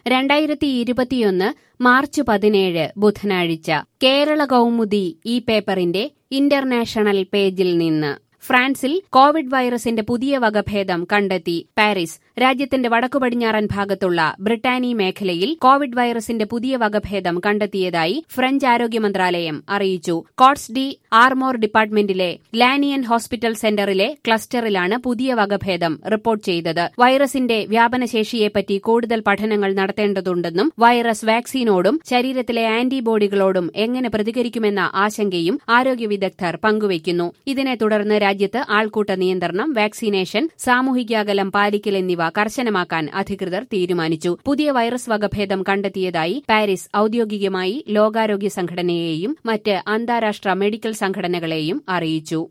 2021 March 17 ബുധനാഴ്ച കേരള കൗമുദി ഈ പേപ്പറിന്റെ ഇന്റർനാഷണൽ പേജിൽ നിന്ന് ഫ്രാൻസിൽ കോവിഡ് വൈറസിന്റെ പുതിയ വകഭേദം കണ്ടെത്തി. പാരീസ്. രാജ്യത്തിന്റെ വടക്കുപടിഞ്ഞാറൻ ഭാഗത്തുള്ള ബ്രിട്ടാനി മേഖലയിൽ കോവിഡ് വൈറസിന്റെ പുതിയ വകഭേദം കണ്ടെത്തിയതായി ഫ്രഞ്ച് ആരോഗ്യ മന്ത്രാലയം അറിയിച്ചു. കോട്സ് ഡി ആർമോർ ഡിപ്പാർട്ട്മെന്റിലെ ലാനിയൻ ഹോസ്പിറ്റൽ സെന്ററിലെ ക്ലസ്റ്ററിലാണ് പുതിയ വകഭേദം റിപ്പോർട്ട് ചെയ്തത്. വൈറസിന്റെ വ്യാപനശേഷിയെപ്പറ്റി കൂടുതൽ പഠനങ്ങൾ നടത്തേണ്ടതുണ്ടെന്നും വൈറസ് വാക്സിനോടും ശരീരത്തിലെ ആന്റിബോഡികളോടും എങ്ങനെ പ്രതികരിക്കുമെന്ന ആശങ്കയും ആരോഗ്യ വിദഗ്ധർ പങ്കുവയ്ക്കുന്നു. ഇതിനെ തുടർന്ന് രാജ്യത്ത് ആൾക്കൂട്ട നിയന്ത്രണം, വാക്സിനേഷൻ, സാമൂഹികാകലം പാലിക്കൽ എന്നിവ കർശനമാക്കാൻ അധികൃതർ തീരുമാനിച്ചു. പുതിയ വൈറസ് വകഭേദം കണ്ടെത്തിയതായി പാരീസ് ഔദ്യോഗികമായി ലോകാരോഗ്യ സംഘടനയെയും മറ്റ് അന്താരാഷ്ട്ര മെഡിക്കൽ സംഘടനകളെയും അറിയിച്ചു.